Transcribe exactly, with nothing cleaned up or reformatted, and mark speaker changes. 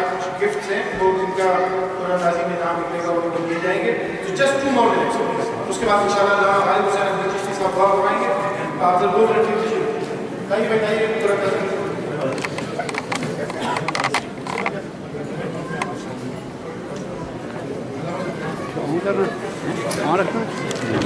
Speaker 1: कुछ गिफ्ट्स हैं वो उनका कुरान नाज़िम में नाम निकलेगा और उनको दिए जाएंगे। तो जस्ट टू मोर मिनट्स, उसके बाद इंशाल्लाह गालिब हुसैन अहमद चिश्ती साहब दुआ करवाएंगे। आफ्टर दो मिनट की शुरू बताइए बताइए कुरान नाज़िम